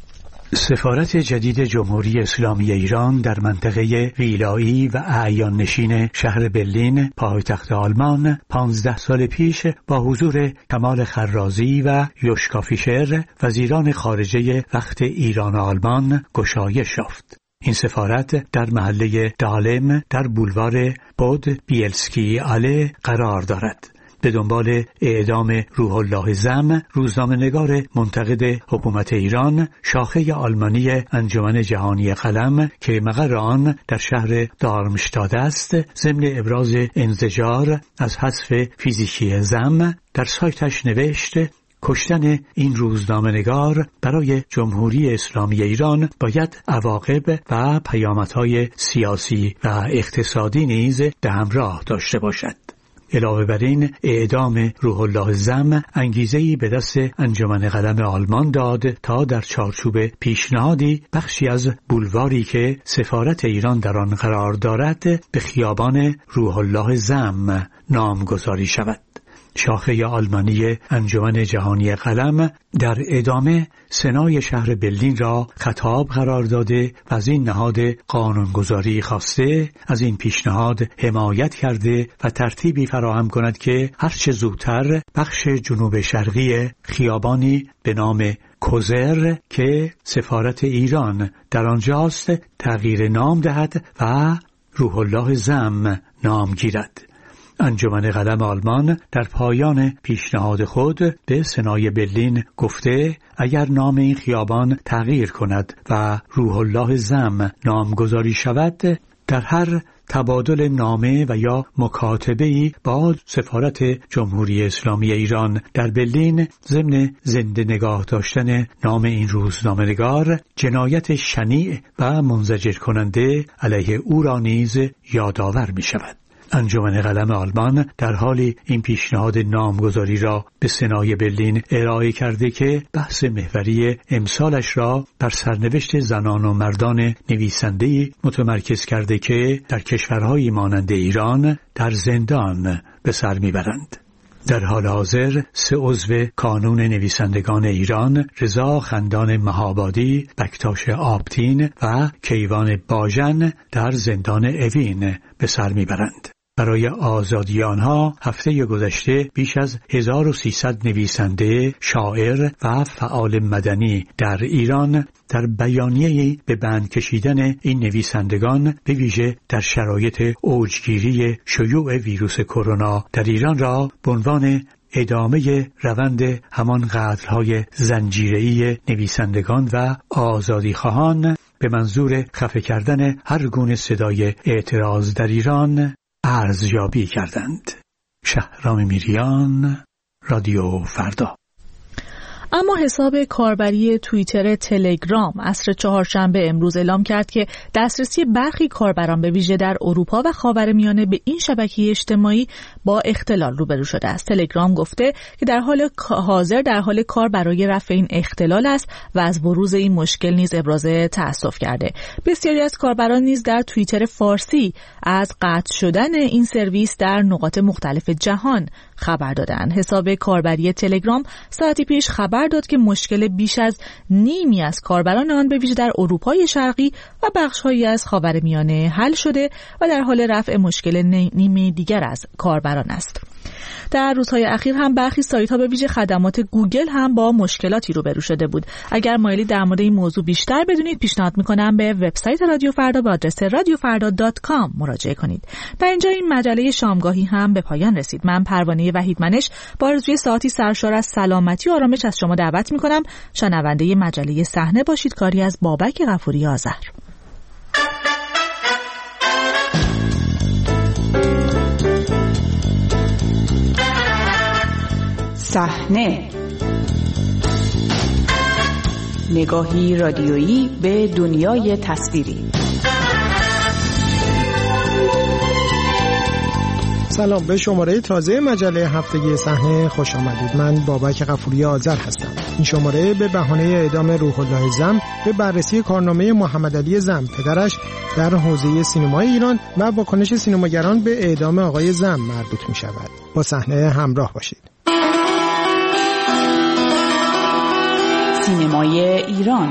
S18: سفارت جدید جمهوری اسلامی ایران در منطقه ویلایی و اعیان نشین شهر برلین پایتخت آلمان 15 سال پیش با حضور کمال خرازی و یوشکا فیشر وزیران خارجه وقت ایران و آلمان گشایش یافت. این سفارت در محله دالم در بولوار بود بیلسکی آله قرار دارد. به دنبال اعدام روح الله زم، روزنامه‌نگار منتقد حکومت ایران، شاخه آلمانی انجمن جهانی قلم که مقر آن در شهر دارمشتاد است، ضمن ابراز انزجار از حذف فیزیکی زم در سایتش نوشت: کشتن این روزنامه‌نگار برای جمهوری اسلامی ایران باید عواقب و پیامدهای سیاسی و اقتصادی نیز به همراه داشته باشد. علاوه بر این، اعدام روح الله زم انگیزه‌ای به دست انجمن قلم آلمان داد تا در چارچوب پیشنهادی بخشی از بولواری که سفارت ایران در آن قرار دارد به خیابان روح الله زم نامگذاری شود. شاخه آلمانی انجمن جهانی قلم در ادامه سنای شهر برلین را خطاب قرار داده و از این نهاد قانونگذاری خواسته از این پیشنهاد حمایت کرده و ترتیبی فراهم کند که هرچه زودتر بخش جنوب شرقی خیابانی به نام کوزر که سفارت ایران در آنجاست تغییر نام دهد و روح الله زم نام گیرد. انجمن قلم آلمان در پایان پیشنهاد خود به سنای برلین گفته اگر نام این خیابان تغییر کند و روح الله زم نامگذاری شود، در هر تبادل نامه و یا مکاتبه‌ای با سفارت جمهوری اسلامی ایران در برلین ضمن زنده نگاه داشتن نام این روزنامه‌نگار جنایت شنیع و منزجر کننده علیه او را نیز یادآور می شود. انجمن قلم آلمان در حالی این پیشنهاد نامگذاری را به سنای برلین ارائه کرده که بحث محوری امسالش را بر سرنوشت زنان و مردان نویسنده‌ای متمرکز کرده که در کشورهایی مانند ایران در زندان به سر میبرند. در حال حاضر 3 عضو کانون نویسندگان ایران، رضا خندان مهابادی، بکتاش آبتین و کیوان باژن در زندان اوین به سر میبرند. برای آزادی آنها هفته گذشته بیش از 1300 نویسنده، شاعر و فعال مدنی در ایران در بیانیه‌ای به بند کشیدن این نویسندگان به ویژه در شرایط اوجگیری شیوع ویروس کرونا در ایران را به عنوان ادامه روند همان قتل‌های زنجیره‌ای نویسندگان و آزادیخواهان به منظور خفه کردن هر گونه صدای اعتراض در ایران ارزیابی کردند. شهرام میریان، رادیو فردا.
S1: اما حساب کاربری توییتر تلگرام عصر چهارشنبه امروز اعلام کرد که دسترسی برخی کاربران به ویژه در اروپا و خاورمیانه به این شبکه اجتماعی با اختلال روبرو شده است. تلگرام گفته که در حال حاضر در حال کار برای رفع این اختلال است و از بروز این مشکل نیز ابراز تأسف کرده. بسیاری از کاربران نیز در توییتر فارسی از قطع شدن این سرویس در نقاط مختلف جهان خبر دادند. حساب کاربری تلگرام ساعتی پیش خبر داد که مشکل بیش از نیمی از کاربران آن به ویژه در اروپای شرقی و بخش‌هایی از خاورمیانه حل شده و در حال رفع مشکل نیمی دیگر از کاربران است. در روزهای اخیر هم برخی سایت‌ها به ویژه خدمات گوگل هم با مشکلاتی روبرو شده بود. اگر مایلی در مورد این موضوع بیشتر بدونید پیشنهاد می‌کنم به وبسایت رادیو فردا با آدرس radiofarda.com مراجعه کنید. در اینجا این مجله شامگاهی هم به پایان رسید. من پروانه وحیدمنش با آرزوی ساعتی سرشار از سلامتی و آرامش از شما دعوت می‌کنم شنونده مجله صحنه باشید. کاری از بابک غفوری آذر.
S19: صحنه، نگاهی رادیویی به دنیای تصویری.
S20: سلام، به شماره تازه مجله هفتگی صحنه خوش آمدید. من بابک غفوری آذر هستم. این شماره به بهانه اعدام روح الله زم به بررسی کارنامه محمدعلی زم پدرش در حوزه سینمای ایران و واکنش سینماگران به اعدام آقای زم مربوط می شود. با صحنه همراه باشید.
S19: سینمای ایران.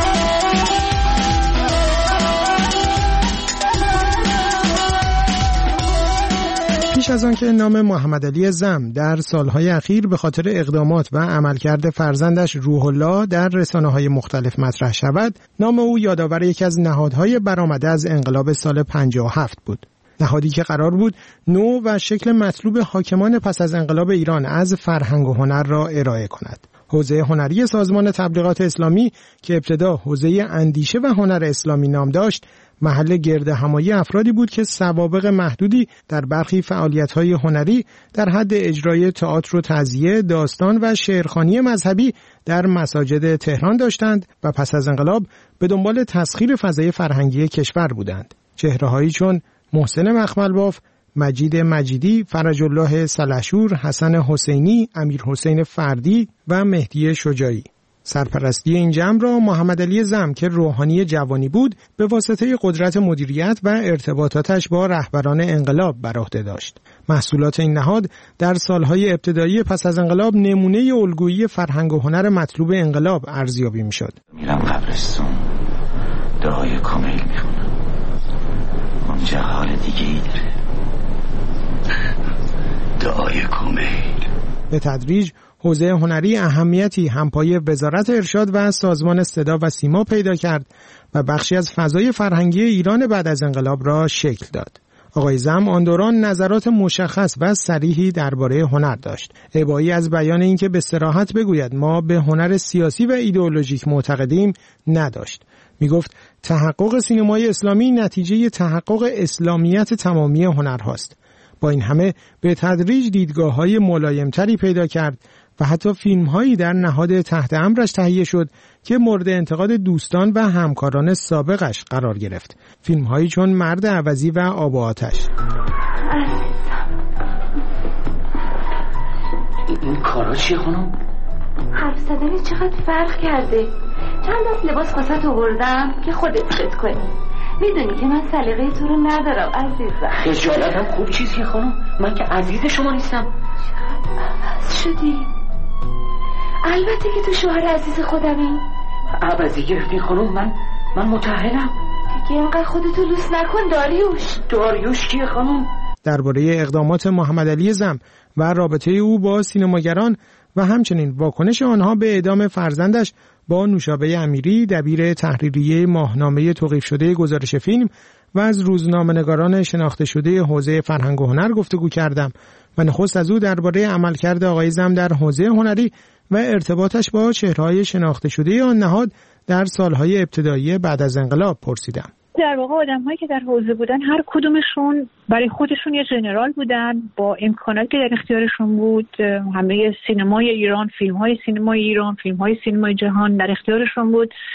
S20: پیش از آن که نام محمدعلی زم در سالهای اخیر به خاطر اقدامات و عملکرد فرزندش روح الله در رسانه‌های مختلف مطرح شود، نام او یادآور یکی از نهادهای برآمده از انقلاب سال 57 بود. نهادی که قرار بود نوع و شکل مطلوب حاکمان پس از انقلاب ایران از فرهنگ و هنر را ارائه کند. حوزه هنری سازمان تبلیغات اسلامی که ابتدا حوزه اندیشه و هنر اسلامی نام داشت، محل گرد همایی افرادی بود که سوابق محدودی در برخی فعالیت‌های هنری در حد اجرای تئاتر و تعزیه، داستان و شعرخوانی مذهبی در مساجد تهران داشتند و پس از انقلاب به دنبال تسخیر فضای فرهنگی کشور بودند. چهره‌هایی چون محسن مخملباف، مجید مجیدی، فرج الله سلحشور، حسن حسینی، امیر حسین فردی و مهدی شجاعی. سرپرستی این جمع را محمدعلی زم که روحانی جوانی بود به واسطه قدرت مدیریت و ارتباطاتش با رهبران انقلاب بر عهده داشت. محصولات این نهاد در سالهای ابتدایی پس از انقلاب نمونه الگویی فرهنگ و هنر مطلوب انقلاب ارزیابی میشد.
S21: میرم قبرستون، دعای کمیل میخونم. اونجا حال دیگه ای داره. دعای کمیل.
S20: به تدریج حوزه هنری اهمیتی همپای وزارت ارشاد و سازمان صدا و سیما پیدا کرد و بخشی از فضای فرهنگی ایران بعد از انقلاب را شکل داد. آقای زم آن دوران نظرات مشخص و صریحی درباره هنر داشت. ابایی از بیان اینکه به صراحت بگوید ما به هنر سیاسی و ایدئولوژیک معتقدیم نداشت. میگفت تحقق سینمای اسلامی نتیجه تحقق اسلامیت تمامی هنرهاست. با این همه به تدریج دیدگاه‌های ملایم‌تری پیدا کرد و حتی فیلم‌هایی در نهاد تحت امرش تهیه شد که مورد انتقاد دوستان و همکاران سابقش قرار گرفت. فیلم‌هایی چون مرد عوضی و آب و آتش.
S21: این کارا چیه خانم؟
S22: حرف زدن چقدر فرق کرده. چند دست لباس واسه تو بردم که خودت فکر کنی. میدونی که من سلیقه تو رو ندارم عزیزم.
S21: خجالتم خوب چیزیه خانم، من که عزیز شما نیستم.
S22: چقدر عوض شدی. البته که تو شوهر عزیز خودمی.
S21: عوضی گرفتی خانم، من متأهلم.
S22: دیگه اینقدر خودتو لوس نکن داریوش.
S21: داریوش کیه خانم؟
S20: درباره اقدامات محمدعلی زم و رابطه او با سینماگران و همچنین واکنش آنها به اعدام فرزندش با نوشابه امیری دبیر تحریریه ماهنامه توقیف شده گزارش فیلم و از روزنامه‌نگاران شناخته شده حوزه فرهنگ و هنر گفتگو کردم و نخست از او درباره عملکرد آقای زم در حوزه هنری و ارتباطش با چهره‌های شناخته شده آن نهاد در سالهای ابتدایی بعد از انقلاب پرسیدم.
S23: در واقع آدم‌هایی که در حوزه بودن هر کدومشون برای خودشون یه ژنرال بودن با امکاناتی که در اختیارشون بود. همه سینمای ایران، فیلم‌های سینمای ایران، فیلم‌های سینمای جهان در اختیارشون بود.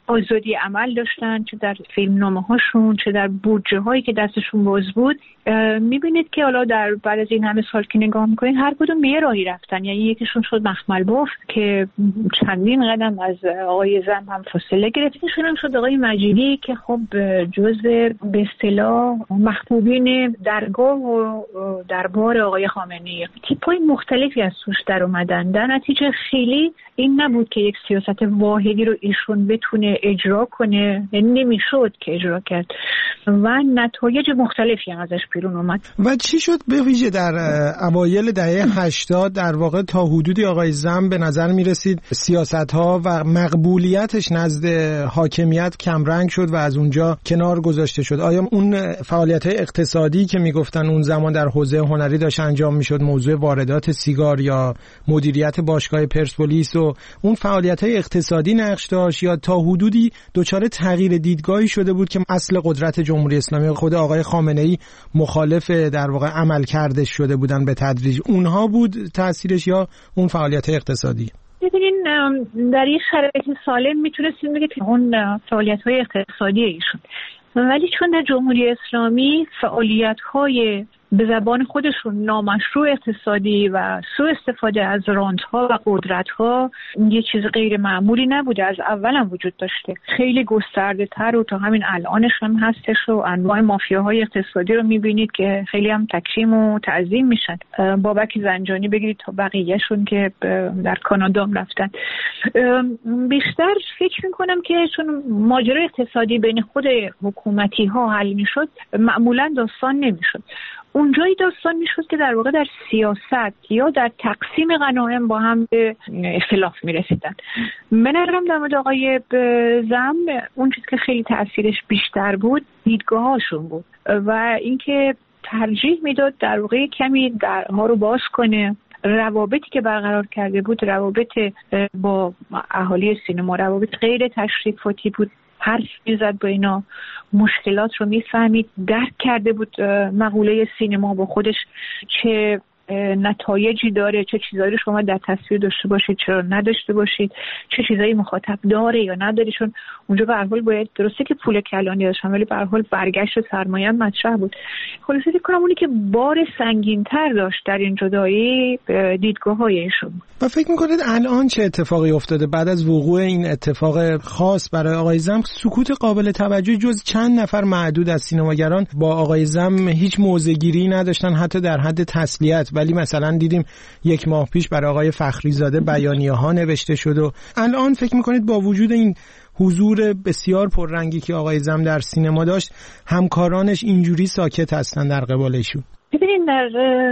S23: آزادی عمل داشتن، چه در فیلمنامه هاشون چه در بودجه هایی که دستشون باز بود. میبینید که حالا در بعد از این همه سال که نگاه میکنید هر کدوم به یه راهی رفتن. یعنی یکیشون شد مخمل باف که چندین قدم از آقای زم هم فاصله گرفت، یکیشون هم شد آقای مجیدی که خب جزء به اصطلاح محبوبین درگاه و دربار آقای خامنه‌ای، تیپ‌های مختلفی از توش در اومدن. در نتیجه خیلی این نبود که یک سیاست واحدی رو ایشون بتونه اجرا کنه، نمیشد که اجرا کرد و نتایج مختلفی هم ازش بیرون اومد.
S20: و چی شد به ویژه در اوایل دهه 80 در واقع تا حدودی آقای زم به نظر میرسید سیاست‌ها و مقبولیتش نزد حاکمیت کمرنگ شد و از اونجا کنار گذاشته شد؟ آیا اون فعالیت‌های اقتصادی که میگفتن اون زمان در حوزه هنری داشت انجام میشد، موضوع واردات سیگار یا مدیریت باشگاه پرسپولیس و اون فعالیت‌های اقتصادی نقش داشت، یا تا حدودی دچار تغییر دیدگاهی شده بود که اصل قدرت جمهوری اسلامی خود آقای خامنه‌ای مخالف در واقع عمل کردش شده بودن به تدریج؟ اونها بود تأثیرش یا اون فعالیت‌های اقتصادی؟
S23: ببینین در این شرایط سالم میتونستیم بگید که اون فعالیت‌های اقتصادی ایشون، ولی چون در جمهوری اسلامی فعالیت‌های به زبان خودشون نامشروع اقتصادی و سوء استفاده از رانت‌ها و قدرت‌ها یه چیز غیر معمولی نبوده، از اول هم وجود داشته، خیلی گسترده‌تر و تا همین الانش هم هستش و انواع مافیاهای اقتصادی رو می‌بینید که خیلی هم تکریم و تعظیم میشن. بابک زنجانی بگیرید تا بقیه‌شون که در کانادا هم رفتن. بیشتر فکر می‌کنم که چون ماجرای اقتصادی بین خود حکومتی‌ها حل می‌شد، معمولاً داستان نمی‌شد. اونجایی داستان میشد که در واقع در سیاست یا در تقسیم غنایم با هم به اختلاف میرسیدن. من نظرم در مورد آقای زم اون چیز که خیلی تأثیرش بیشتر بود دیدگاهاشون بود و اینکه ترجیح میداد در واقع کمی درها رو باز کنه. روابطی که برقرار کرده بود روابط با اهالی سینما، روابط غیر تشریفاتی بود، حرف میزد با اینا، مشکلات رو میفهمید، درک کرده بود مقوله سینما با خودش چه نتایجی داره، چه چیزایی رو شما در تصویر داشته باشید چرا نداشته باشید، چه چیزایی مخاطب داره یا نداره. چون اونجا به هر حال باید، درسته که پول کلانی داشتن ولی به هر حال برگشت سرمایه هم مطرح بود. خلاصه فکر کنم اونی که بار سنگین‌تر داشت در این جدایی دیدگاه‌های ایشون.
S20: و فکر می‌کنید الان چه اتفاقی افتاده بعد از وقوع این اتفاق خاص برای آقای زم؟ سکوت قابل توجهی جز چند نفر معدود از سینماگران با آقای زم هیچ موضع‌گیری نداشتن، حتی در حد تسلیت. ولی مثلا دیدیم یک ماه پیش برای آقای فخریزاده بیانیه‌ها نوشته شد و الان فکر می‌کنید با وجود این حضور بسیار پررنگی که آقای زم در سینما داشت همکارانش اینجوری ساکت هستن در قبالشون؟
S23: ببینید در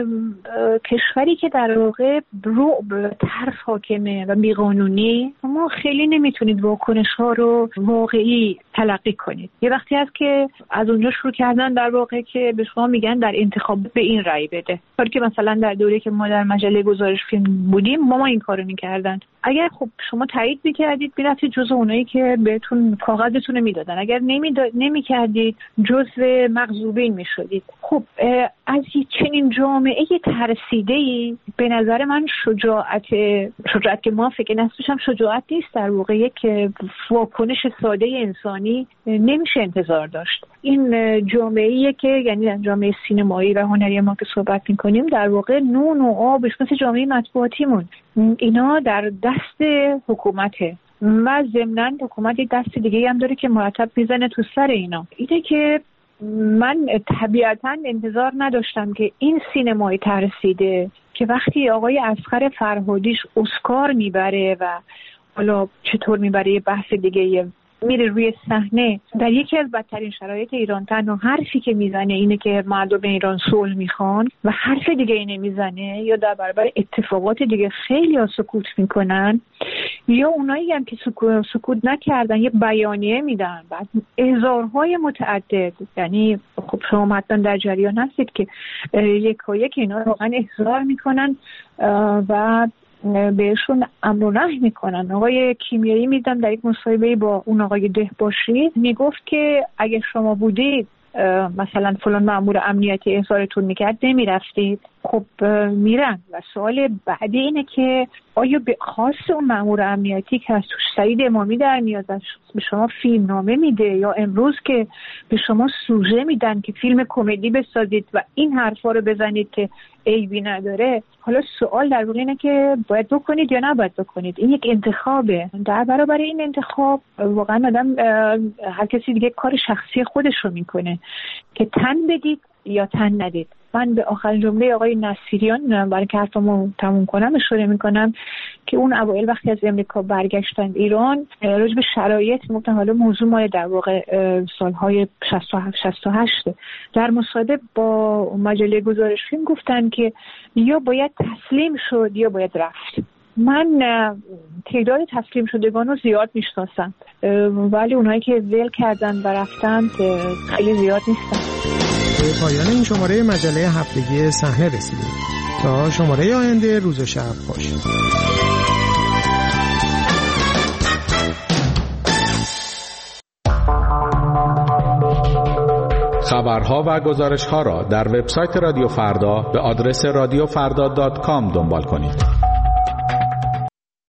S23: کشوری که در واقع رعب ترس حاکمه و بیقانونی، ما خیلی نمیتونید واکنش‌ها رو واقعی تلقی کنید. یه وقتی هست که از اونجا شروع کردن در واقع که به شما میگن در انتخاب به این رأی بده، کاری که مثلا در دوره که ما در مجله گزارش فیلم بودیم ما این کارو میکردن. اگر خب شما تایید میکردید میرفتید جزو اونایی که بهتون کاغذتون رو میدادن، اگر نمیکردید جزو مغضوبین میشدید. خب از چنین جامعه ترسیده‌ای به نظر من شجاعت که ما فکر نسبش هم شجاعت نیست، در واقع یک واکنش ساده انسانی نمیشه انتظار داشت. این جامعه‌ایه که یعنی جامعه سینمایی و هنری ما که صحبت می‌کنیم در واقع نون و آبش مثل جامعه مطبوعاتیمون، اینا در دست حکومته و ضمناً حکومت دست دیگه هم داره که مرتب میزنه تو سر اینا. اینه که من طبیعتاً انتظار نداشتم که این سینمای ترسیده که وقتی آقای اصغر فرهادیش اسکار میبره و حالا چطور میبره یه بحث دیگه، میره روی صحنه در یکی از بدترین شرایط ایران، تنها حرفی که میزنه اینه که مردم ایران صلح میخوان و حرف دیگه ای نمیزنه، یا در برابر اتفاقات دیگه خیلی ها سکوت میکنن، یا اونایی هم که سکوت نکردن یه بیانیه میدن بعد احضارهای متعدد. یعنی خب شما حتما در جریان هستید که یک اینا واقعا احضار میکنن و بهشون امر و نهی میکنن. آقای کیمیایی میدم در یک مصاحبه با اون آقای دهباشی میگفت که اگه شما بودید مثلا فلان مأمور امنیتی احضارتون میکرد نمیرفتید. خب میرن. و سوال بعدی اینه که آیا به خاص اون مأمور امنیتی که از توش سعید امامی در میاد به شما فیلم نامه میده، یا امروز که به شما سوژه میدن که فیلم کمدی بسازید و این حرفا رو بزنید که عیبی نداره، حالا سوال در واقع اینه که باید بکنید یا نباید بکنید. این یک انتخابه. در برابر این انتخاب واقعا آدم، هر کسی دیگه کار شخصی خودش رو میکنه که تن بدید یا تن ندید. من به آخرین جمله آقای نصیریان برای که حرفمو تموم کنم اشاره میکنم که اون اوایل وقتی از امریکا برگشتن ایران راجع به شرایط گفتن، حالا موضوع مال در واقع سالهای 67-68 در مصاحبه با مجله گزارش فیلم گفتن که یا باید تسلیم شد یا باید رفت. من تعداد تسلیم شدگان رو زیاد میشناسم، ولی اونایی که ول کردن و رفتن خیلی زیاد نیستن.
S20: به پایان این شماره مجله هفتگی صحنه رسیدیم. تا شماره آینده، روز و شب خوش.
S2: خبرها و گزارش‌ها را در وبسایت رادیو فردا به آدرس radiofrda.com دنبال کنید.